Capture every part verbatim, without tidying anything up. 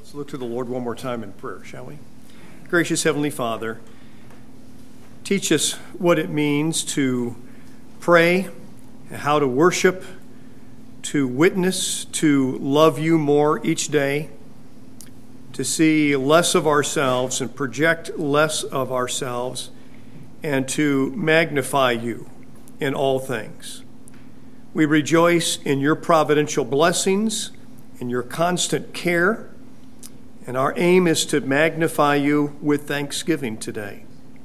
Let's look to the Lord one more time in prayer, shall we? Gracious Heavenly Father, teach us what it means to pray, how to worship, to witness, to love you more each day, to see less of ourselves and project less of ourselves, and to magnify you in all things. We rejoice in your providential blessings, in your constant care, and our aim is to magnify you with thanksgiving today.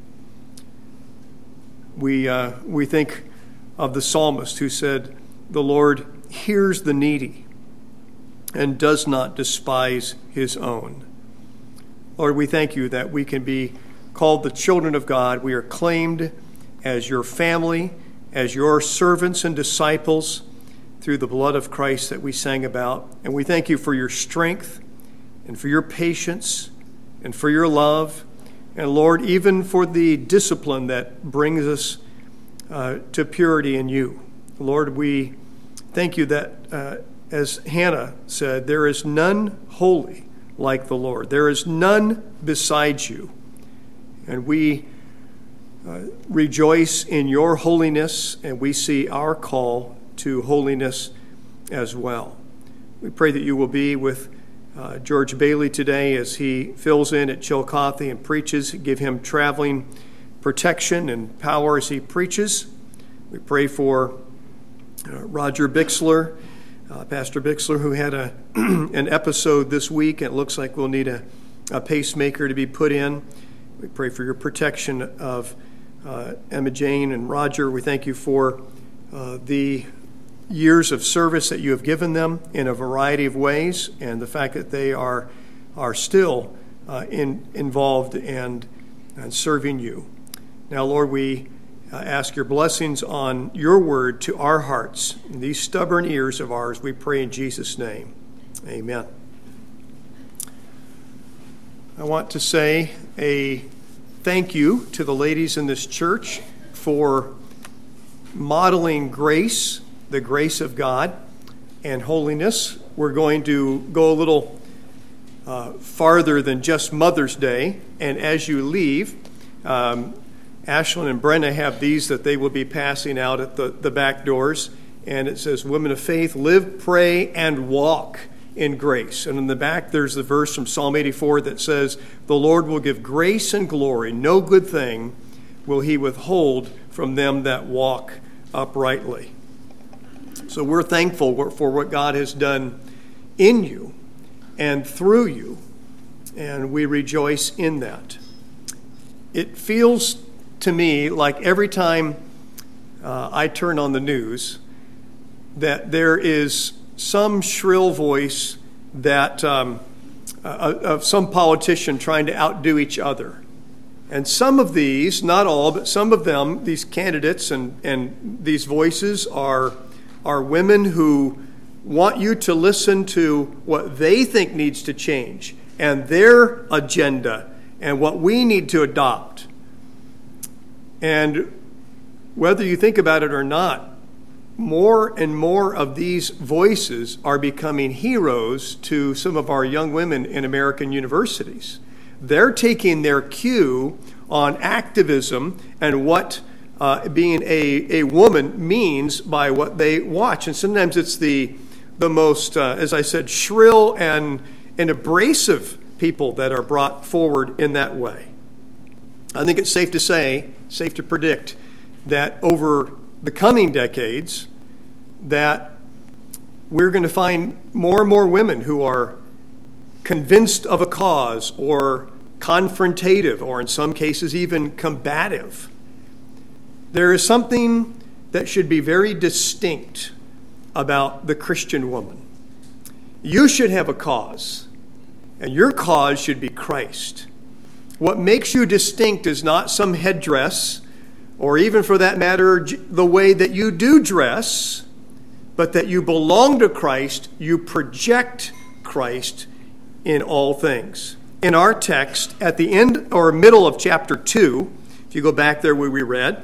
We, uh, we think of the psalmist who said, "The Lord hears the needy and does not despise his own." Lord, we thank you that we can be called the children of God. We are claimed as your family, as your servants and disciples through the blood of Christ that we sang about. And we thank you for your strength and for your patience and for your love. And Lord, even for the discipline that brings us uh, to purity in you. Lord, we thank you that, uh, as Hannah said, there is none holy like the Lord. There is none besides you. And we uh, rejoice in your holiness, and we see our call to holiness as well. We pray that you will be with uh, George Bailey today as he fills in at Chillicothe and preaches. Give him traveling protection and power as he preaches. We pray for uh, Roger Bixler, uh, Pastor Bixler, who had a an episode this week, and it looks like we'll need a, a pacemaker to be put in. We pray for your protection of uh, Emma Jane and Roger. We thank you for uh, the years of service that you have given them in a variety of ways, and the fact that they are are still uh, in, involved and, and serving you. Now, Lord, we uh, ask your blessings on your word to our hearts. In these stubborn ears of ours, we pray in Jesus' name. Amen. I want to say a thank you to the ladies in this church for modeling grace, the grace of God, and holiness. We're going to go a little uh, farther than just Mother's Day. And as you leave, um, Ashlyn and Brenna have these that they will be passing out at the, the back doors. And it says, "Women of faith, live, pray, and walk in grace." And in the back, there's the verse from Psalm eighty-four that says, "The Lord will give grace and glory. No good thing will he withhold from them that walk uprightly." So we're thankful for what God has done in you and through you, and we rejoice in that. It feels to me like every time uh, I turn on the news that there is some shrill voice that um, uh, of some politician trying to outdo each other. And some of these, not all, but some of them, these candidates and, and these voices are are women who want you to listen to what they think needs to change and their agenda and what we need to adopt. And whether you think about it or not, more and more of these voices are becoming heroes to some of our young women in American universities. They're taking their cue on activism and what Uh, being a, a woman means by what they watch. And sometimes it's the the most, uh, as I said, shrill and, and abrasive people that are brought forward in that way. I think it's safe to say, safe to predict, that over the coming decades, that we're going to find more and more women who are convinced of a cause or confrontative or in some cases even combative. There is something that should be very distinct about the Christian woman. You should have a cause, and your cause should be Christ. What makes you distinct is not some headdress, or even for that matter, the way that you do dress, but that you belong to Christ, you project Christ in all things. In our text, at the end or middle of chapter two, if you go back there where we read,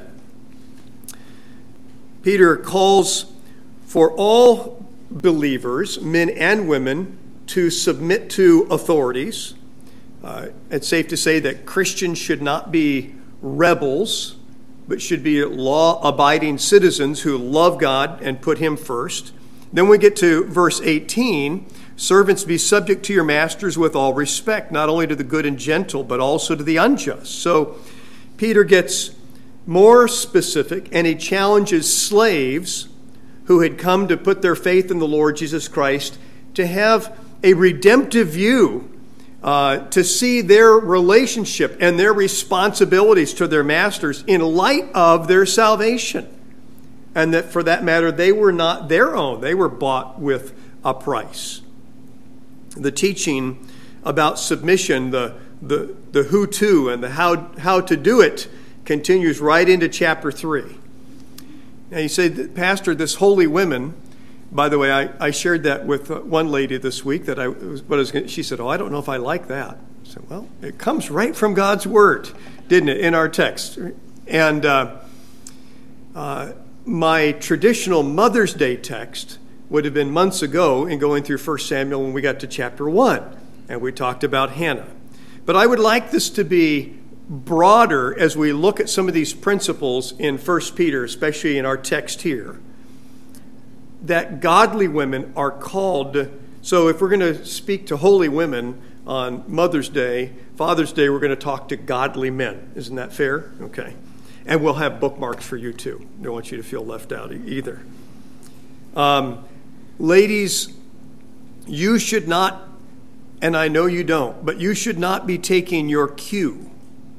Peter calls for all believers, men and women, to submit to authorities. Uh, it's safe to say that Christians should not be rebels, but should be law-abiding citizens who love God and put him first. Then we get to verse eighteen. Servants, be subject to your masters with all respect, not only to the good and gentle, but also to the unjust. So Peter gets more specific, and he challenges slaves who had come to put their faith in the Lord Jesus Christ to have a redemptive view, uh, to see their relationship and their responsibilities to their masters in light of their salvation. And that, for that matter, they were not their own. They were bought with a price. The teaching about submission, the the the who to and the how how to do it, continues right into chapter three. Now you say, Pastor, this holy women. By the way, I, I shared that with one lady this week. That I was, what I was gonna, she said, "Oh, I don't know if I like that." I said, "Well, it comes right from God's word, didn't it, in our text?" And uh, uh, my traditional Mother's Day text would have been months ago in going through First Samuel when we got to chapter one, and we talked about Hannah. But I would like this to be broader as we look at some of these principles in First Peter, especially in our text here, that godly women are called. So if we're going to speak to holy women on Mother's Day, Father's Day, we're going to talk to godly men. Isn't that fair? Okay. And we'll have bookmarks for you too. Don't want you to feel left out either. Um, ladies, you should not, and I know you don't, but you should not be taking your cue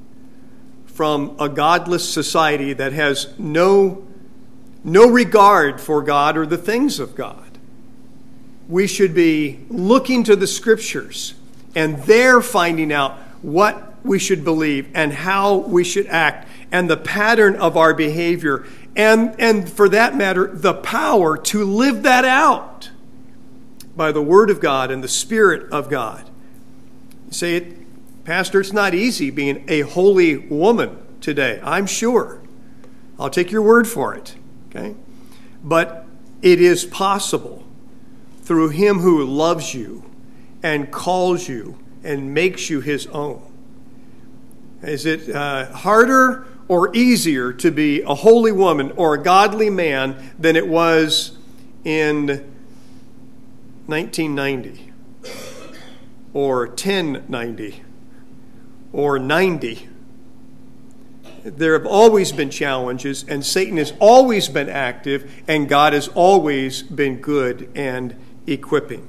from a godless society that has no, no regard for God or the things of God. We should be looking to the Scriptures and there finding out what we should believe and how we should act and the pattern of our behavior and, and for that matter, the power to live that out by the Word of God and the Spirit of God. You say, it, Pastor, it's not easy being a holy woman today, I'm sure. I'll take your word for it, okay? But it is possible through Him who loves you and calls you and makes you His own. Is it uh, harder or easier to be a holy woman or a godly man than it was in nineteen ninety or ten ninety or ninety? There have always been challenges, and Satan has always been active, and God has always been good and equipping.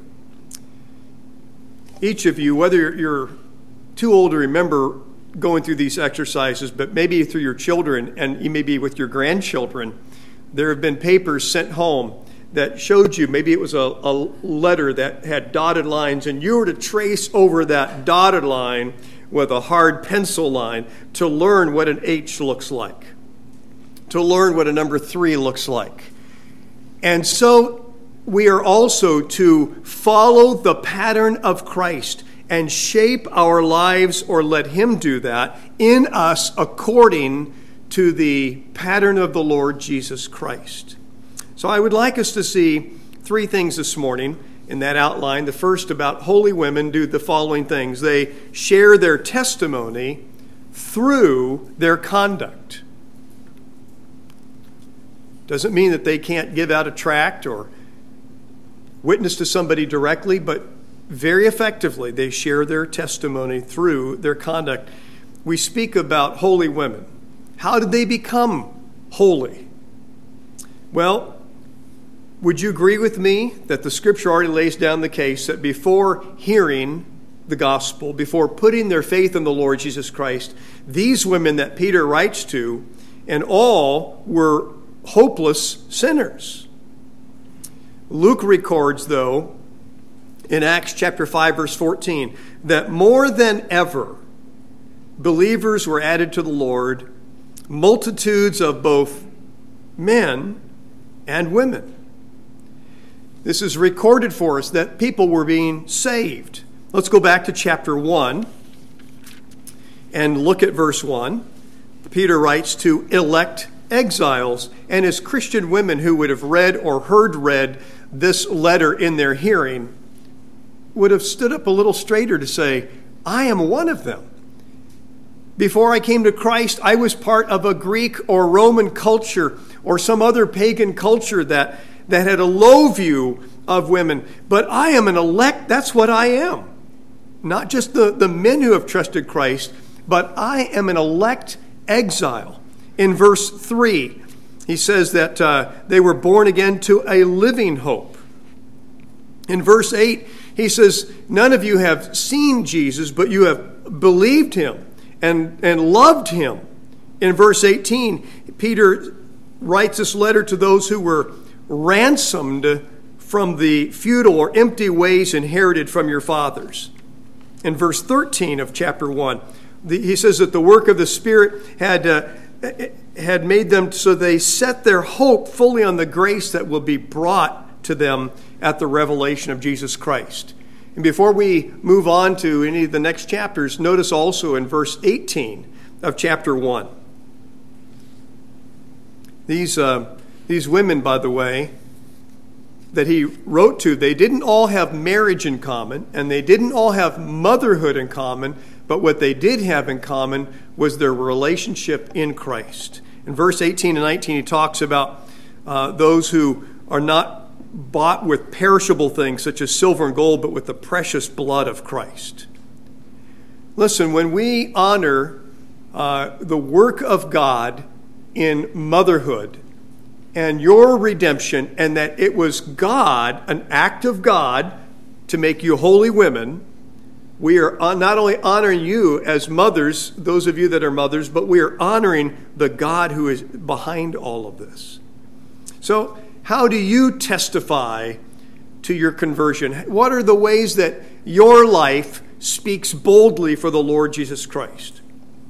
Each of you, whether you're too old to remember going through these exercises, but maybe through your children, and you may be with your grandchildren, there have been papers sent home that showed you, maybe it was a, a letter that had dotted lines, and you were to trace over that dotted line with a hard pencil line to learn what an H looks like, to learn what a number three looks like. And so we are also to follow the pattern of Christ and shape our lives, or let Him do that in us according to the pattern of the Lord Jesus Christ. So I would like us to see three things this morning in that outline. The first, about holy women do the following things. They share their testimony through their conduct. Doesn't mean that they can't give out a tract or witness to somebody directly, but very effectively they share their testimony through their conduct. We speak about holy women. How did they become holy? Well, would you agree with me that the Scripture already lays down the case that before hearing the gospel, before putting their faith in the Lord Jesus Christ, these women that Peter writes to, and all were hopeless sinners? Luke records, though, in Acts chapter five, verse fourteen, that more than ever, believers were added to the Lord, multitudes of both men and women. This is recorded for us that people were being saved. Let's go back to chapter one and look at verse one. Peter writes to elect exiles, and as Christian women who would have read or heard read this letter in their hearing would have stood up a little straighter to say, I am one of them. Before I came to Christ, I was part of a Greek or Roman culture or some other pagan culture that, that had a low view of women. But I am an elect, that's what I am. Not just the, the men who have trusted Christ, but I am an elect exile. In verse three, he says that uh, they were born again to a living hope. In verse eight, he says, none of you have seen Jesus, but you have believed him and, and loved him. In verse eighteen, Peter writes this letter to those who were ransomed from the futile or empty ways inherited from your fathers. In verse thirteen of chapter one, the, he says that the work of the Spirit had, uh, had made them so they set their hope fully on the grace that will be brought to them at the revelation of Jesus Christ. And before we move on to any of the next chapters, notice also in verse eighteen of chapter one. These, uh, these women, by the way, that he wrote to, they didn't all have marriage in common, and they didn't all have motherhood in common, but what they did have in common was their relationship in Christ. In verse eighteen and nineteen, he talks about uh, those who are not bought with perishable things such as silver and gold, but with the precious blood of Christ. Listen, when we honor uh, the work of God in motherhood and your redemption, and that it was God, an act of God, to make you holy women, we are not only honoring you as mothers, those of you that are mothers, but we are honoring the God who is behind all of this. So, how do you testify to your conversion? What are the ways that your life speaks boldly for the Lord Jesus Christ?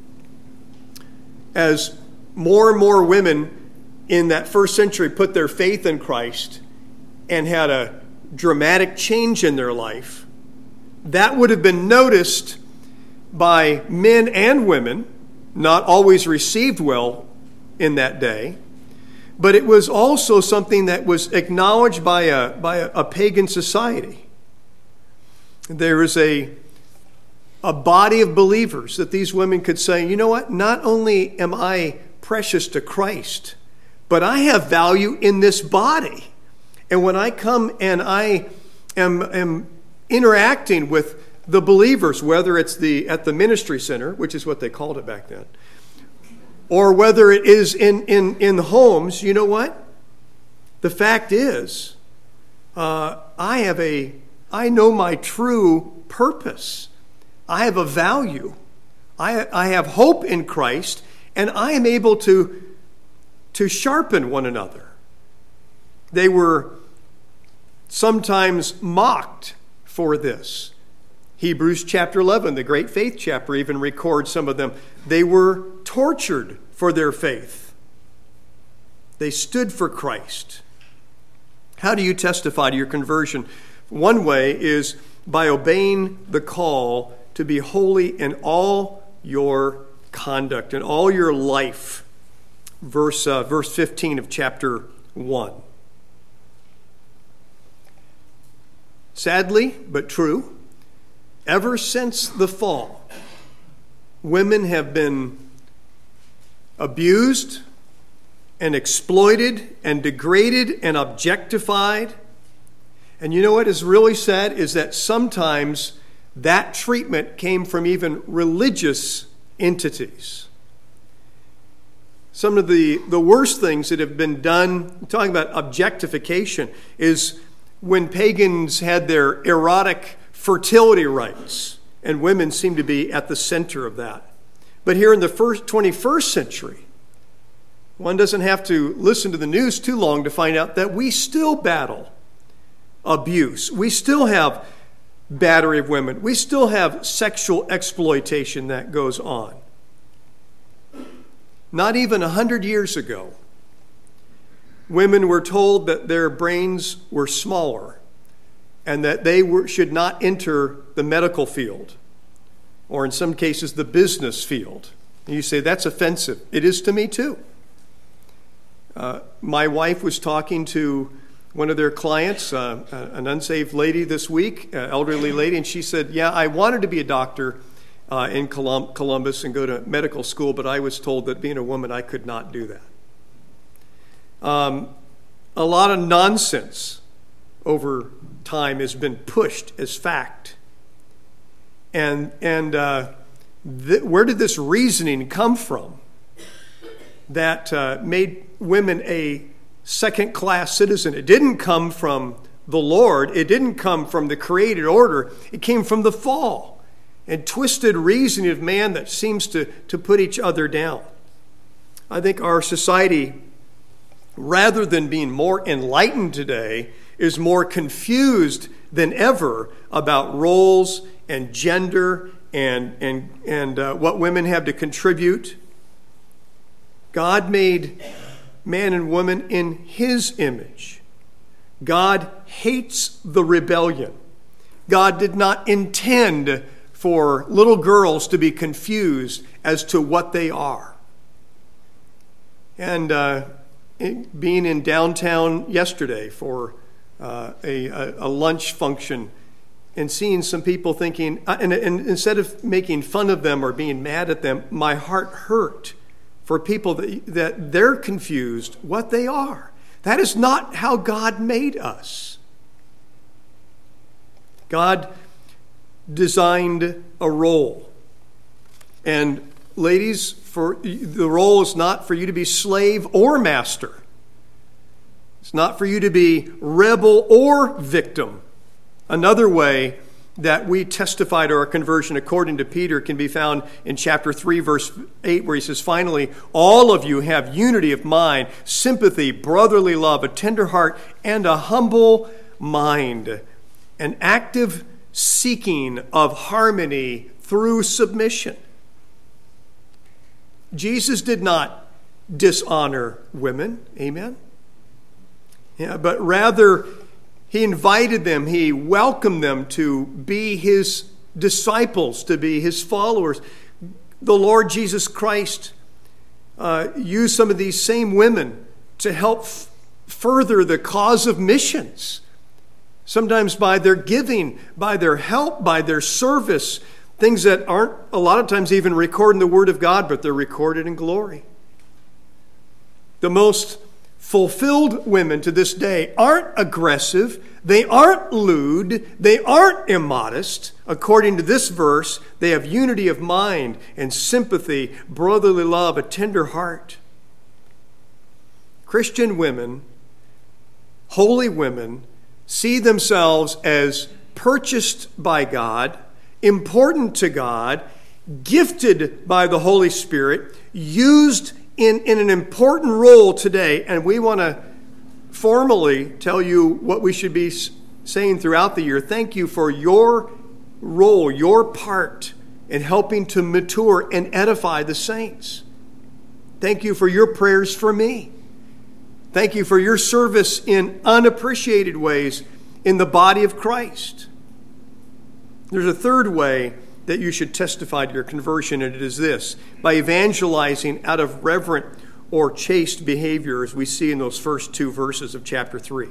As more and more women in that first century put their faith in Christ and had a dramatic change in their life, that would have been noticed by men and women, not always received well in that day. But it was also something that was acknowledged by a, by a, a pagan society. There is a, a body of believers that these women could say, you know what, not only am I precious to Christ, but I have value in this body. And when I come and I am, am interacting with the believers, whether it's the at the ministry center, which is what they called it back then, or whether it is in, in, in the homes, you know what? The fact is, uh, I have a, I know my true purpose. I have a value. I, I have hope in Christ, and I am able to, to sharpen one another. They were sometimes mocked for this. Hebrews chapter eleven, the great faith chapter, even records some of them. They were tortured for their faith. They stood for Christ. How do you testify to your conversion? One way is by obeying the call to be holy in all your conduct, in all your life. Verse, uh, verse fifteen of chapter one. Sadly, but true, ever since the fall, women have been abused and exploited and degraded and objectified. And you know what is really sad is that sometimes that treatment came from even religious entities. Some of the, the worst things that have been done, talking about objectification, is when pagans had their erotic fertility rites, and women seem to be at the center of that. But here in the first twenty-first century, one doesn't have to listen to the news too long to find out that we still battle abuse. We still have battery of women. We still have sexual exploitation that goes on. Not even a hundred years ago, women were told that their brains were smaller and that they were, should not enter the medical field, or in some cases the business field. And you say, that's offensive. It is to me too. Uh, my wife was talking to one of their clients, uh, an unsaved lady this week, uh, elderly lady, and she said, yeah, I wanted to be a doctor uh, in Colum- Columbus and go to medical school, but I was told that being a woman, I could not do that. Um, a lot of nonsense over time has been pushed as fact. And, and uh, th- where did this reasoning come from that uh, made women a second-class citizen? It didn't come from the Lord. It didn't come from the created order. It came from the fall and twisted reasoning of man that seems to, to put each other down. I think our society, rather than being more enlightened today, is more confused than ever about roles and gender and, and, and uh, what women have to contribute. God made man and woman in his image. God hates the rebellion. God did not intend for little girls to be confused as to what they are. And uh, being in downtown yesterday for uh, a, a, a lunch function and seeing some people thinking, and, and instead of making fun of them or being mad at them, my heart hurt for people that, that they're confused what they are. That is not how God made us. God designed a role. And ladies, for the role is not for you to be slave or master. It's not for you to be rebel or victim. Another way that we testify to our conversion according to Peter can be found in chapter three, verse eight, where he says, finally, all of you have unity of mind, sympathy, brotherly love, a tender heart, and a humble mind, an active seeking of harmony through submission. Jesus did not dishonor women, amen? Yeah, but rather he invited them, he welcomed them to be his disciples, to be his followers. The Lord Jesus Christ uh, used some of these same women to help f- further the cause of missions. Sometimes by their giving, by their help, by their service, things that aren't a lot of times even recorded in the Word of God, but they're recorded in glory. The most fulfilled women to this day aren't aggressive, they aren't lewd, they aren't immodest. According to this verse, they have unity of mind and sympathy, brotherly love, a tender heart. Christian women, holy women, see themselves as purchased by God, important to God, gifted by the Holy Spirit, used in, in an important role today. And we want to formally tell you what we should be saying throughout the year. Thank you for your role, your part in helping to mature and edify the saints. Thank you for your prayers for me. Thank you for your service in unappreciated ways in the body of Christ. There's a third way that you should testify to your conversion, and it is this: by evangelizing out of reverent or chaste behavior, as we see in those first two verses of chapter three.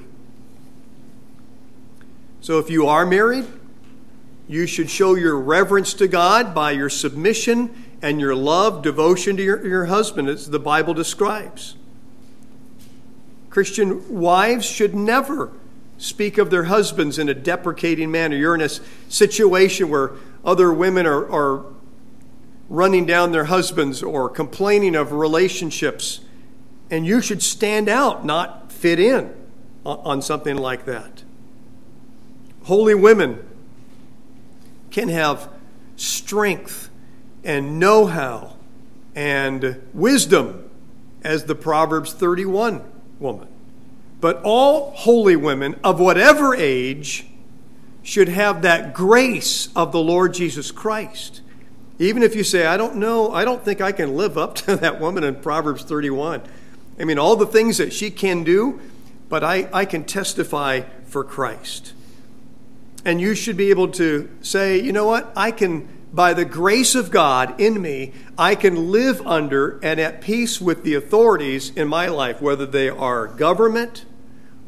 So if you are married, you should show your reverence to God by your submission and your love, devotion to your, your husband, as the Bible describes. Christian wives should never speak of their husbands in a deprecating manner. You're in a situation where other women are, are running down their husbands or complaining of relationships, and you should stand out, not fit in on, on something like that. Holy women can have strength and know-how and wisdom as the Proverbs thirty-one woman. But all holy women of whatever age should have that grace of the Lord Jesus Christ. Even if you say, I don't know, I don't think I can live up to that woman in Proverbs thirty-one. I mean, all the things that she can do, but I, I can testify for Christ. And you should be able to say, you know what, I can, by the grace of God in me, I can live under and at peace with the authorities in my life, whether they are government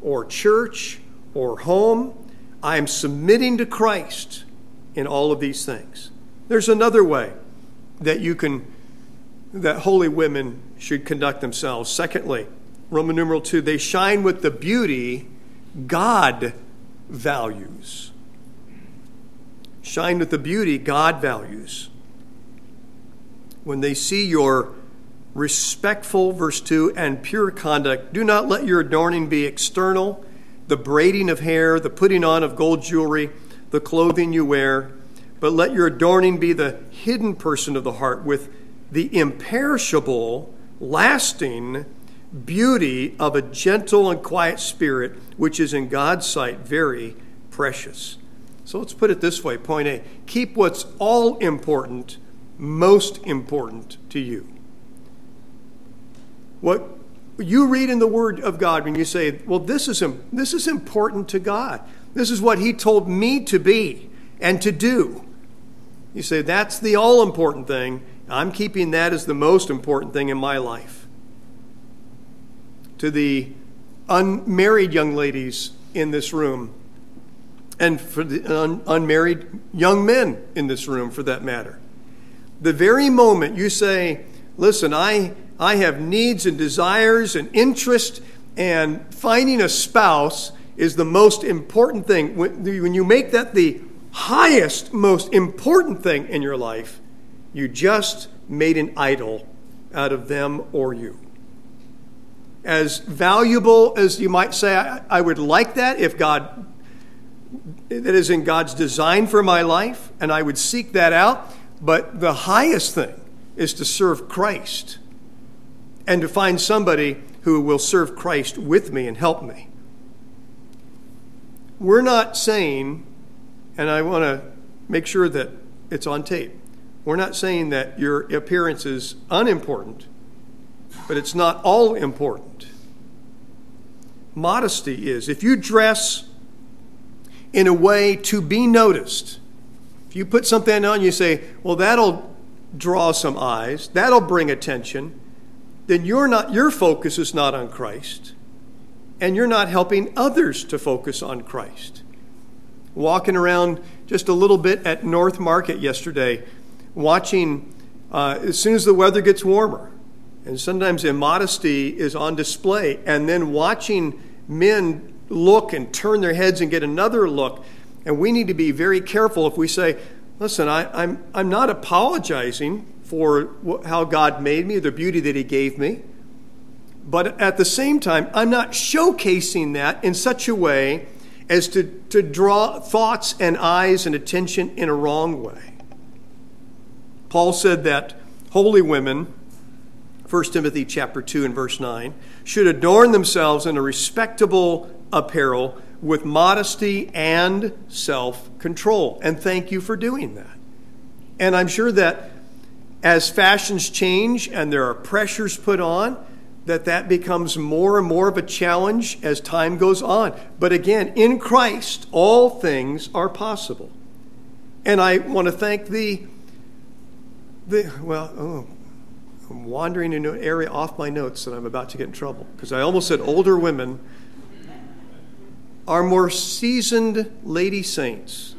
or church or home. I am submitting to Christ in all of these things. There's another way that you can, that holy women should conduct themselves. Secondly, Roman numeral two, they shine with the beauty God values. Shine with the beauty God values. When they see your respectful, verse two, and pure conduct, do not let your adorning be external, the braiding of hair, the putting on of gold jewelry, the clothing you wear, but let your adorning be the hidden person of the heart with the imperishable, lasting beauty of a gentle and quiet spirit, which is in God's sight very precious. So let's put it this way. Point A, keep what's all important, most important to you. What you read in the Word of God when you say, well, this is, this is important to God. This is what He told me to be and to do. You say, that's the all-important thing. I'm keeping that as the most important thing in my life. To the unmarried young ladies in this room, and for the un- unmarried young men in this room, for that matter, the very moment you say, listen, I, I have needs and desires and interest, and finding a spouse is the most important thing. When, when you make that the highest, most important thing in your life, you just made an idol out of them or you. As valuable as you might say, I, I would like that if God, that is in God's design for my life, and I would seek that out. But the highest thing is to serve Christ and to find somebody who will serve Christ with me and help me. We're not saying, and I want to make sure that it's on tape, we're not saying that your appearance is unimportant, but it's not all important. Modesty is. If you dress in a way to be noticed, if you put something on, you say, well, that'll draw some eyes, that'll bring attention, then you're not, your focus is not on Christ, and you're not helping others to focus on Christ. Walking around just a little bit at North Market yesterday, watching uh, as soon as the weather gets warmer, and sometimes immodesty is on display, and then watching men look and turn their heads and get another look. And we need to be very careful if we say, listen, I, I'm, I'm not apologizing for wh- how God made me, the beauty that He gave me. But at the same time, I'm not showcasing that in such a way as to, to draw thoughts and eyes and attention in a wrong way. Paul said that holy women, First Timothy chapter two and verse nine, should adorn themselves in a respectable apparel with modesty and self-control. And thank you for doing that. And I'm sure that as fashions change and there are pressures put on, that that becomes more and more of a challenge as time goes on. But again, in Christ, all things are possible. And I want to thank the, the well, oh, I'm wandering into an area off my notes that I'm about to get in trouble, because I almost said older women. Our more seasoned lady saints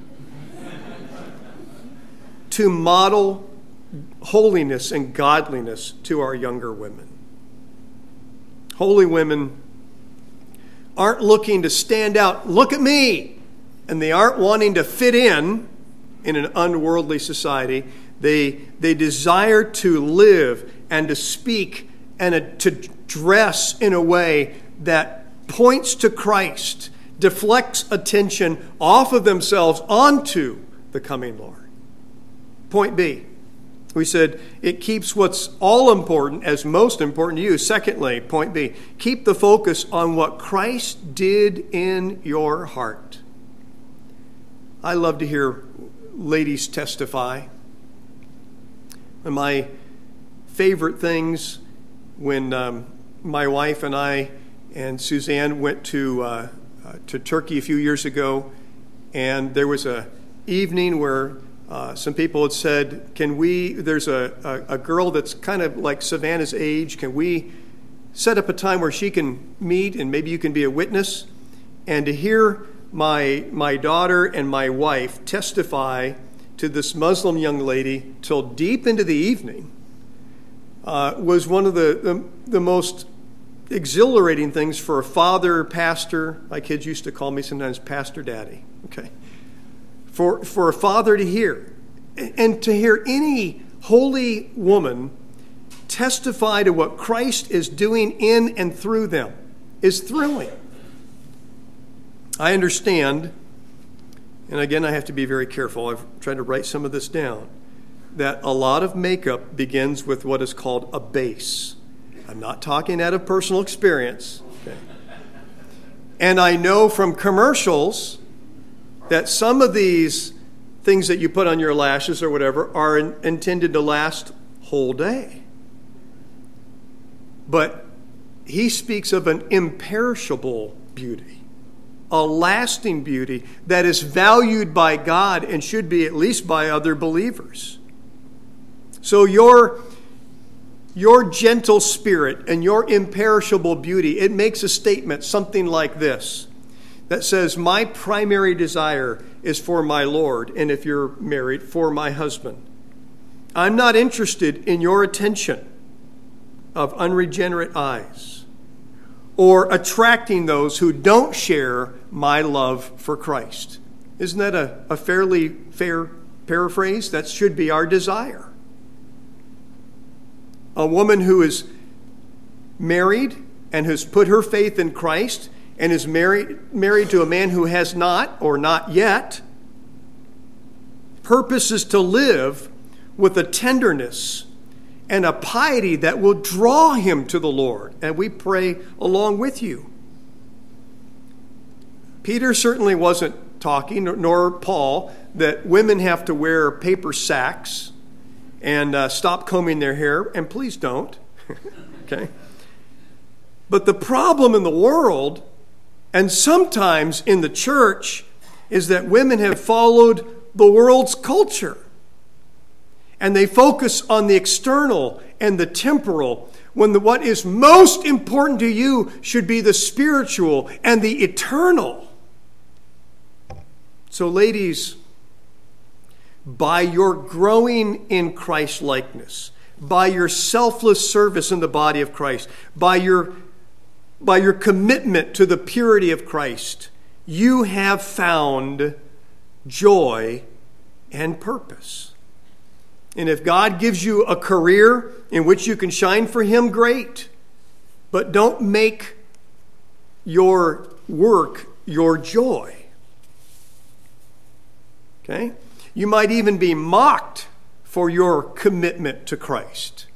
to model holiness and godliness to our younger women. Holy women aren't looking to stand out, look at me, and they aren't wanting to fit in in an unworldly society. They, they desire to live and to speak and to dress in a way that points to Christ, deflects attention off of themselves onto the coming Lord. Point B, we said it keeps what's all important as most important to you. Secondly, point B, keep the focus on what Christ did in your heart. I love to hear ladies testify. And my favorite things when um, my wife and I and Suzanne went to uh, uh, to Turkey a few years ago, and there was a evening where uh, some people had said, "Can we? There's a, a a girl that's kind of like Savannah's age. Can we set up a time where she can meet and maybe you can be a witness?" And to hear my, my daughter and my wife testify to this Muslim young lady till deep into the evening uh, was one of the, the, the most exhilarating things for a father, pastor. My kids used to call me sometimes Pastor Daddy. Okay. For, for a father to hear, and to hear any holy woman testify to what Christ is doing in and through them is thrilling. I understand, and again, I have to be very careful. I've tried to write some of this down, that a lot of makeup begins with what is called a base. I'm not talking out of personal experience. Okay. And I know from commercials that some of these things that you put on your lashes or whatever are in, intended to last whole day. But he speaks of an imperishable beauty, a lasting beauty that is valued by God and should be at least by other believers. So your, your gentle spirit and your imperishable beauty, it makes a statement, something like this, that says, my primary desire is for my Lord, and if you're married, for my husband. I'm not interested in your attention of unregenerate eyes or attracting those who don't share my love for Christ. Isn't that a, a fairly fair paraphrase? That should be our desire. A woman who is married and has put her faith in Christ and is married, married to a man who has not or not yet, purposes to live with a tenderness and a piety that will draw him to the Lord. And we pray along with you. Peter certainly wasn't talking, nor Paul, that women have to wear paper sacks and uh, stop combing their hair. And please don't. Okay? But the problem in the world, and sometimes in the church, is that women have followed the world's culture. And they focus on the external and the temporal, when the, what is most important to you should be the spiritual and the eternal. So ladies, by your growing in Christ-likeness, by your selfless service in the body of Christ, by your, by your commitment to the purity of Christ, you have found joy and purpose. And if God gives you a career in which you can shine for him, great. But don't make your work your joy. Okay? You might even be mocked for your commitment to Christ.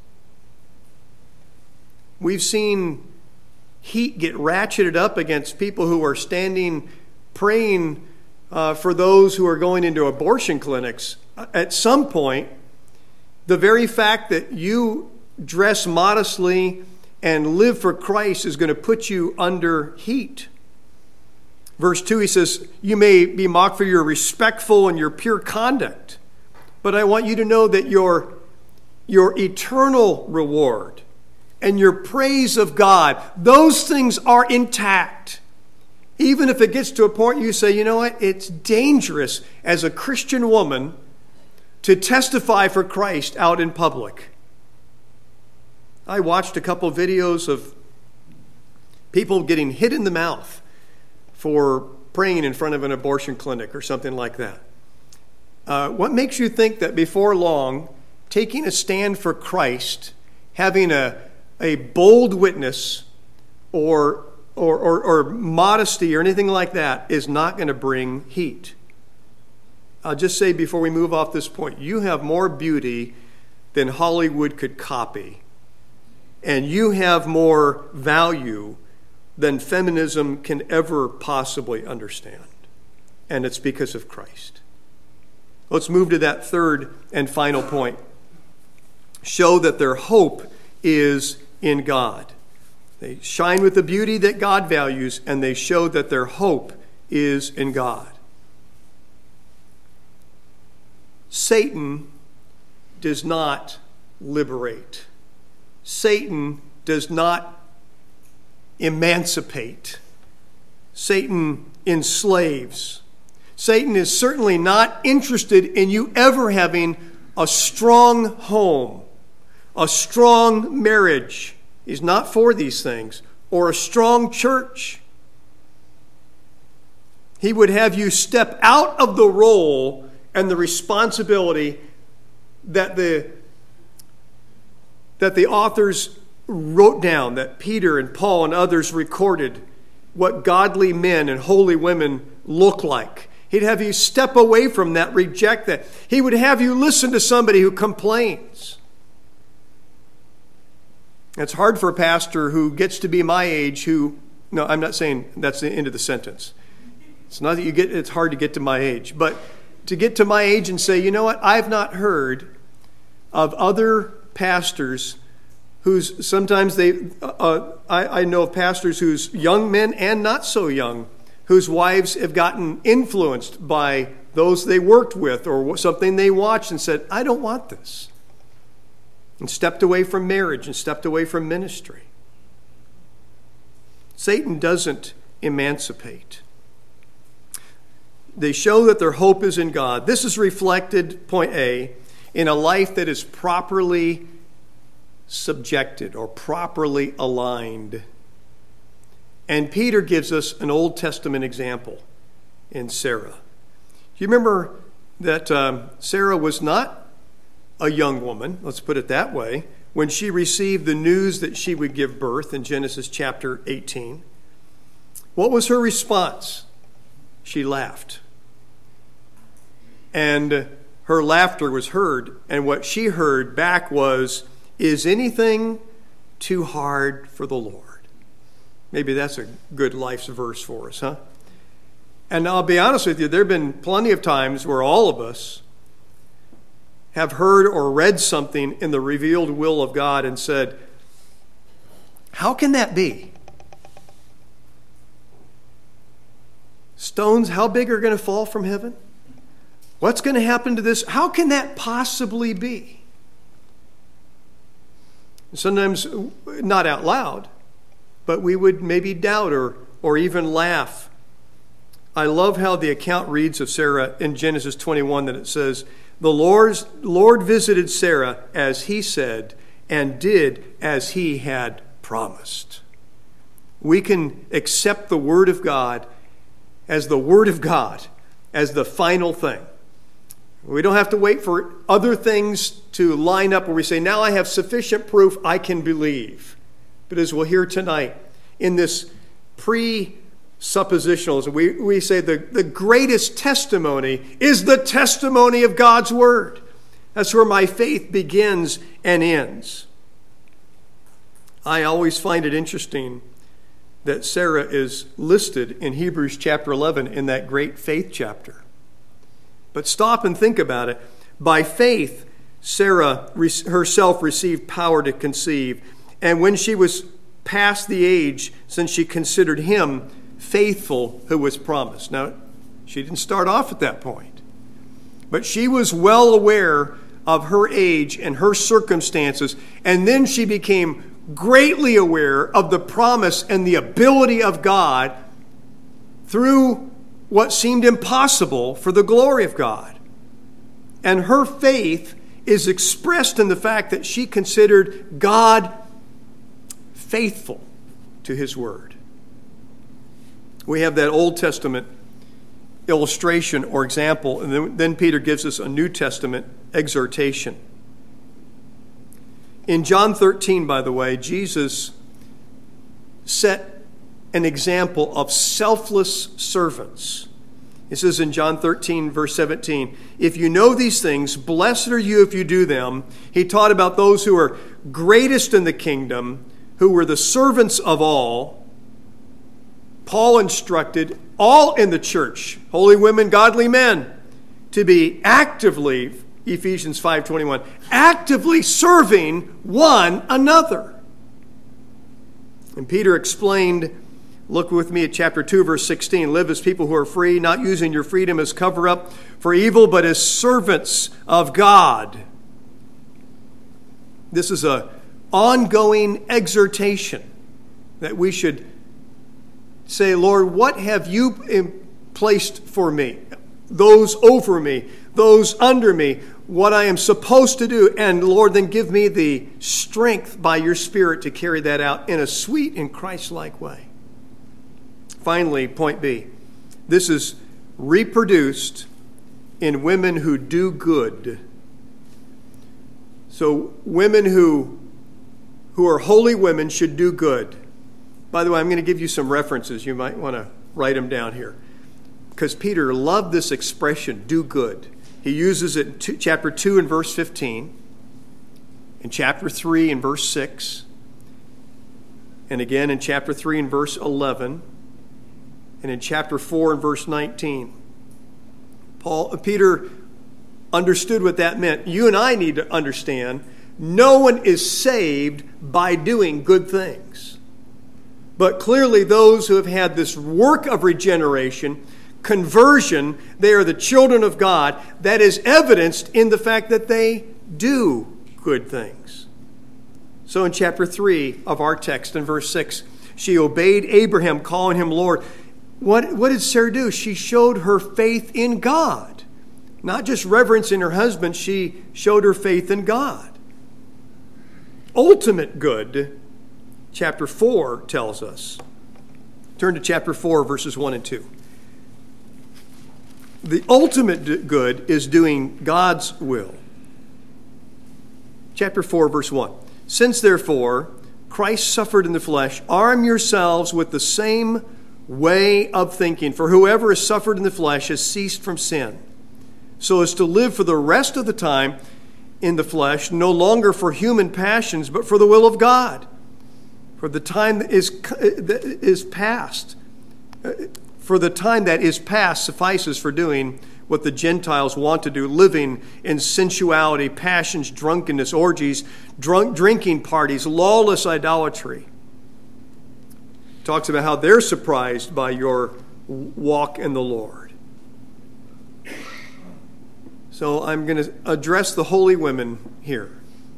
We've seen heat get ratcheted up against people who are standing praying uh, for those who are going into abortion clinics. At some point, the very fact that you dress modestly and live for Christ is going to put you under heat. Verse two, he says, you may be mocked for your respectful and your pure conduct, but I want you to know that your, your eternal reward and your praise of God, those things are intact. Even if it gets to a point you say, you know what, it's dangerous as a Christian woman to testify for Christ out in public. I watched a couple videos of people getting hit in the mouth for praying in front of an abortion clinic or something like that. Uh, what makes you think that before long, taking a stand for Christ, having a, a bold witness or, or, or, or modesty or anything like that is not going to bring heat? I'll just say before we move off this point, you have more beauty than Hollywood could copy. And you have more value than feminism can ever possibly understand. And it's because of Christ. Let's move to that third and final point. Show that their hope is in God. They shine with the beauty that God values, and they show that their hope is in God. Satan does not liberate. Satan does not emancipate. Satan enslaves. Satan is certainly not interested in you ever having a strong home, a strong marriage. He's not for these things. Or a strong church. He would have you step out of the role and the responsibility that the, that the authors wrote down, that Peter and Paul and others recorded, what godly men and holy women look like. He'd have you step away from that, reject that. He would have you listen to somebody who complains. It's hard for a pastor who gets to be my age who, no, I'm not saying that's the end of the sentence. It's not that you get, it's hard to get to my age, but to get to my age and say, you know what, I've not heard of other pastors whose, sometimes they, uh, I, I know of pastors whose young men and not so young, whose wives have gotten influenced by those they worked with or something they watched and said, I don't want this. And stepped away from marriage and stepped away from ministry. Satan doesn't emancipate. They show that their hope is in God. This is reflected, point A, in a life that is properly subjected or properly aligned. And Peter gives us an Old Testament example in Sarah. You remember that um, Sarah was not a young woman, let's put it that way, when she received the news that she would give birth in Genesis chapter eighteen. What was her response? She laughed. And her laughter was heard, and what she heard back was, is anything too hard for the Lord? Maybe that's a good life's verse for us, huh? And I'll be honest with you, there have been plenty of times where all of us have heard or read something in the revealed will of God and said, how can that be? Stones, how big are going to fall from heaven? What's going to happen to this? How can that possibly be? Sometimes, not out loud, but we would maybe doubt or, or even laugh. I love how the account reads of Sarah in Genesis twenty-one, that it says, the Lord's, Lord visited Sarah as he said, and did as he had promised. We can accept the word of God as the word of God, as the final thing. We don't have to wait for other things to line up where we say, now I have sufficient proof I can believe. But as we'll hear tonight, in this pre-suppositionals, we, we say the, the greatest testimony is the testimony of God's word. That's where my faith begins and ends. I always find it interesting that Sarah is listed in Hebrews chapter eleven in that great faith chapter. But stop and think about it. By faith, Sarah herself received power to conceive. And when she was past the age, since she considered him faithful who was promised. Now, she didn't start off at that point. But she was well aware of her age and her circumstances. And then she became greatly aware of the promise and the ability of God through what seemed impossible for the glory of God. And her faith is expressed in the fact that she considered God faithful to his word. We have that Old Testament illustration or example, and then, then Peter gives us a New Testament exhortation. In John thirteen, by the way, Jesus set an example of selfless servants. It says in John thirteen, verse seventeen, if you know these things, blessed are you if you do them. He taught about those who are greatest in the kingdom, who were the servants of all. Paul instructed all in the church, holy women, godly men, to be actively, Ephesians five twenty-one, actively serving one another. And Peter explained, look with me at chapter two, verse sixteen, live as people who are free, not using your freedom as cover up for evil, but as servants of God. This is an ongoing exhortation that we should say, Lord, what have you placed for me? Those over me, those under me, what I am supposed to do. And Lord, then give me the strength by your Spirit to carry that out in a sweet and Christ-like way. Finally, point B. This is reproduced in women who do good. So women who, who are holy women should do good. By the way, I'm going to give you some references. You might want to write them down here. Because Peter loved this expression, do good. He uses it in two, chapter two and verse fifteen, in chapter three and verse six, and again in chapter three and verse eleven, and in chapter four and verse nineteen. Paul, Peter understood what that meant. You and I need to understand, no one is saved by doing good things. But clearly those who have had this work of regeneration, conversion, they are the children of God. That is evidenced in the fact that they do good things. So in chapter three of our text, in verse six, she obeyed Abraham, calling him Lord. What, what did Sarah do? She showed her faith in God. Not just reverence in her husband, she showed her faith in God. Ultimate good, chapter four tells us. Turn to chapter four, verses one and two. The ultimate good is doing God's will. Chapter four, verse one. Since, therefore, Christ suffered in the flesh, arm yourselves with the same way of thinking. For whoever has suffered in the flesh has ceased from sin, so as to live for the rest of the time in the flesh, no longer for human passions, but for the will of God. For the time that is, that is past. For the time that is past suffices for doing what the Gentiles want to do, living in sensuality, passions, drunkenness, orgies, drunk drinking parties, lawless idolatry. Talks about how they're surprised by your walk in the Lord. So I'm going to address the holy women here.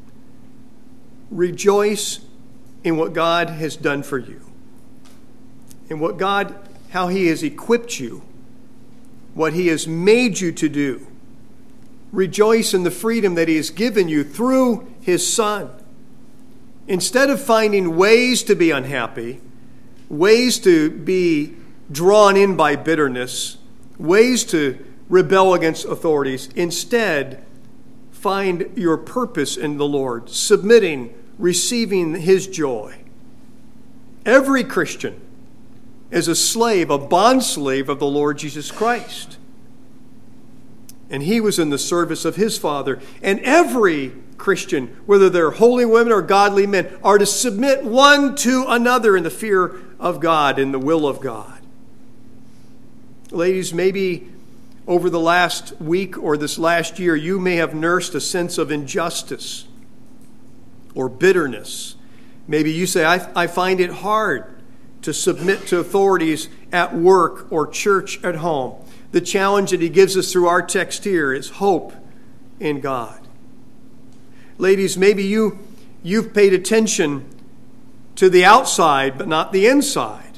Rejoice in what God has done for you, in what God, how he has equipped you, what he has made you to do. Rejoice in the freedom that he has given you through his Son. Instead of finding ways to be unhappy, ways to be drawn in by bitterness, ways to rebel against authorities, instead find your purpose in the Lord, submitting, receiving his joy. Every Christian is a slave, a bondslave of the Lord Jesus Christ. And he was in the service of his Father. And every Christian, whether they're holy women or godly men, are to submit one to another in the fear of God, in the will of God. Ladies, maybe over the last week or this last year, you may have nursed a sense of injustice or bitterness. Maybe you say, I, I find it hard to submit to authorities at work or church at home. The challenge that he gives us through our text here is hope in God. Ladies, maybe you, you've paid attention to the outside, but not the inside.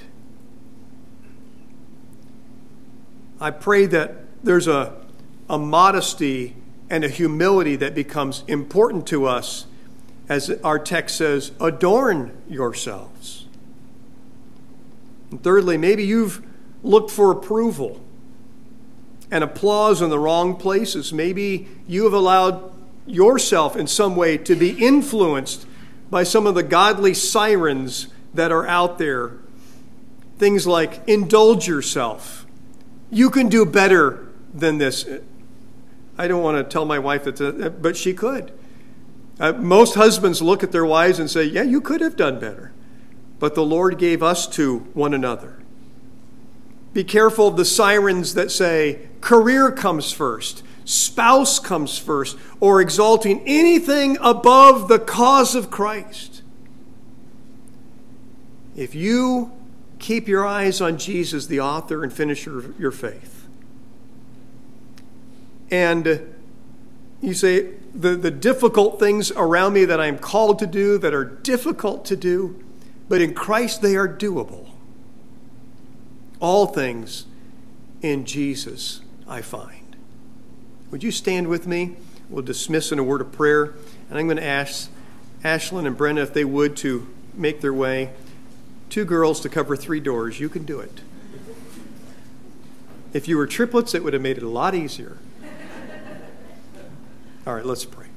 I pray that there's a, a modesty and a humility that becomes important to us, as our text says, adorn yourselves. And thirdly, maybe you've looked for approval and applause in the wrong places. Maybe you have allowed yourself in some way to be influenced by some of the godly sirens that are out there. Things like, indulge yourself. You can do better than this. I don't want to tell my wife that, but she could. Uh, most husbands look at their wives and say, yeah, you could have done better. But the Lord gave us to one another. Be careful of the sirens that say career comes first, spouse comes first, or exalting anything above the cause of Christ. If you keep your eyes on Jesus, the author and finisher of your faith, and you say, the, the difficult things around me that I am called to do, that are difficult to do, but in Christ they are doable. All things in Jesus I find. Would you stand with me? We'll dismiss in a word of prayer. And I'm going to ask Ashlyn and Brenda, if they would, to make their way. Two girls to cover three doors. You can do it. If you were triplets, it would have made it a lot easier. All right, let's pray.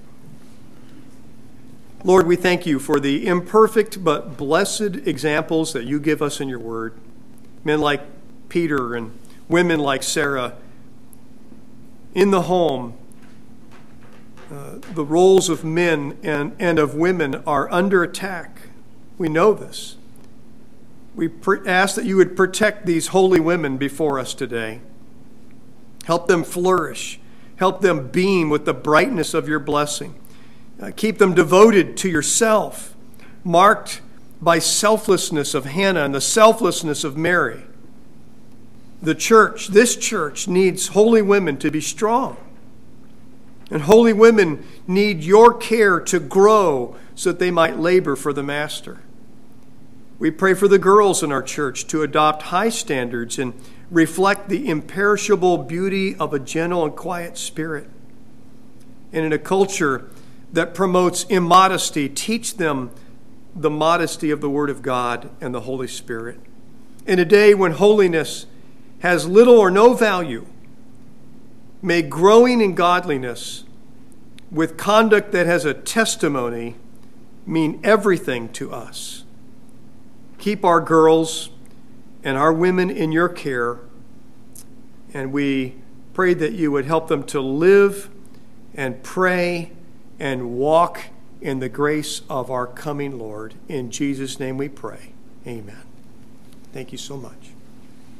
Lord, we thank you for the imperfect but blessed examples that you give us in your word. Men like Peter and women like Sarah. In the home, uh, the roles of men and, and of women are under attack. We know this. We pr- ask that you would protect these holy women before us today. Help them flourish. Help them beam with the brightness of your blessing. Uh, keep them devoted to yourself, marked by selflessness of Hannah and the selflessness of Mary. The church, this church, needs holy women to be strong. And holy women need your care to grow so that they might labor for the Master. We pray for the girls in our church to adopt high standards and reflect the imperishable beauty of a gentle and quiet spirit. And in a culture that promotes immodesty, teach them the modesty of the Word of God and the Holy Spirit. In a day when holiness has little or no value, may growing in godliness with conduct that has a testimony mean everything to us. Keep our girls and our women in your care, and we pray that you would help them to live and pray and walk in the grace of our coming Lord. In Jesus' name we pray. Amen. Thank you so much.